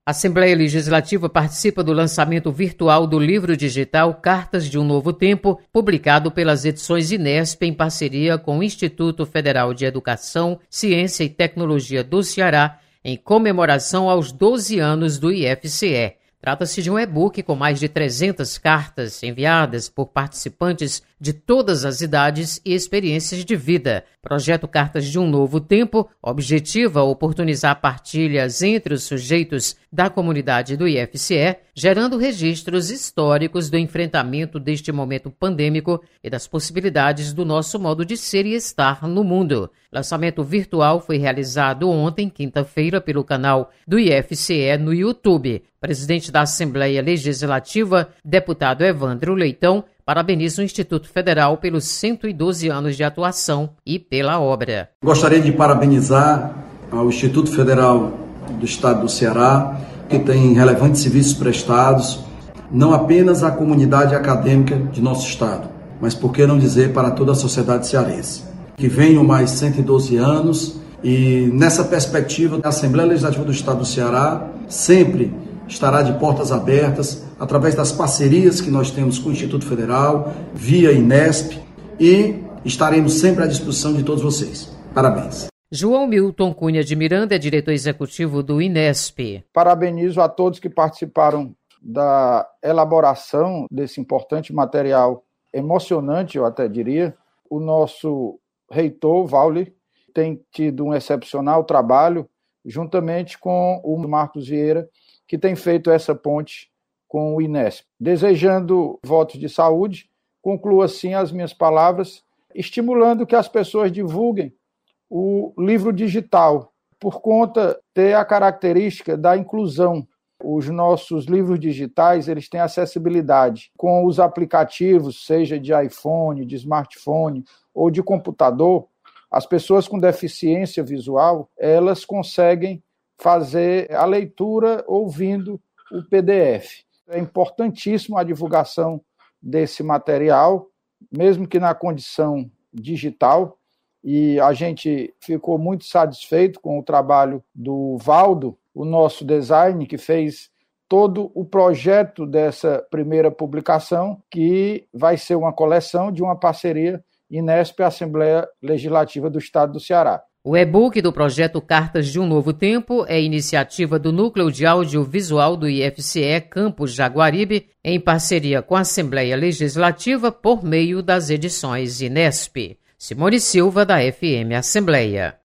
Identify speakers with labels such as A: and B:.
A: A Assembleia Legislativa participa do lançamento virtual do livro digital Cartas de um Novo Tempo, publicado pelas edições Inesp em parceria com o Instituto Federal de Educação, Ciência e Tecnologia do Ceará, em comemoração aos 12 anos do IFCE. Trata-se de um e-book com mais de 300 cartas enviadas por participantes de todas as idades e experiências de vida. Projeto Cartas de um Novo Tempo objetiva oportunizar partilhas entre os sujeitos da comunidade do IFCE, gerando registros históricos do enfrentamento deste momento pandêmico e das possibilidades do nosso modo de ser e estar no mundo. Lançamento virtual foi realizado ontem, quinta-feira, pelo canal do IFCE no YouTube. Presidente da Assembleia Legislativa, deputado Evandro Leitão, parabeniza o Instituto Federal pelos 112 anos de atuação e pela obra.
B: Gostaria de parabenizar ao Instituto Federal do Estado do Ceará, que tem relevantes serviços prestados, não apenas à comunidade acadêmica de nosso Estado, mas por que não dizer para toda a sociedade cearense. Que venham mais 112 anos e nessa perspectiva a Assembleia Legislativa do Estado do Ceará sempre estará de portas abertas através das parcerias que nós temos com o Instituto Federal, via Inesp, e estaremos sempre à disposição de todos vocês. Parabéns.
A: João Milton Cunha de Miranda é diretor executivo do Inesp.
C: Parabenizo a todos que participaram da elaboração desse importante material emocionante, eu até diria. O nosso reitor, Vauli, tem tido um excepcional trabalho, juntamente com o Marcos Vieira, que tem feito essa ponte com o Inesp. Desejando votos de saúde, concluo assim as minhas palavras, estimulando que as pessoas divulguem o livro digital, por conta de ter a característica da inclusão. Os nossos livros digitais, eles têm acessibilidade com os aplicativos, seja de iPhone, de smartphone ou de computador. As pessoas com deficiência visual, elas conseguem fazer a leitura ouvindo o PDF. É importantíssimo a divulgação desse material, mesmo que na condição digital, e a gente ficou muito satisfeito com o trabalho do Valdo, o nosso design, que fez todo o projeto dessa primeira publicação, que vai ser uma coleção de uma parceria Inesp e Assembleia Legislativa do Estado do Ceará.
A: O e-book do projeto Cartas de um Novo Tempo é iniciativa do Núcleo de Audiovisual do IFCE Campus Jaguaribe, em parceria com a Assembleia Legislativa por meio das edições Inesp. Simone Silva, da FM Assembleia.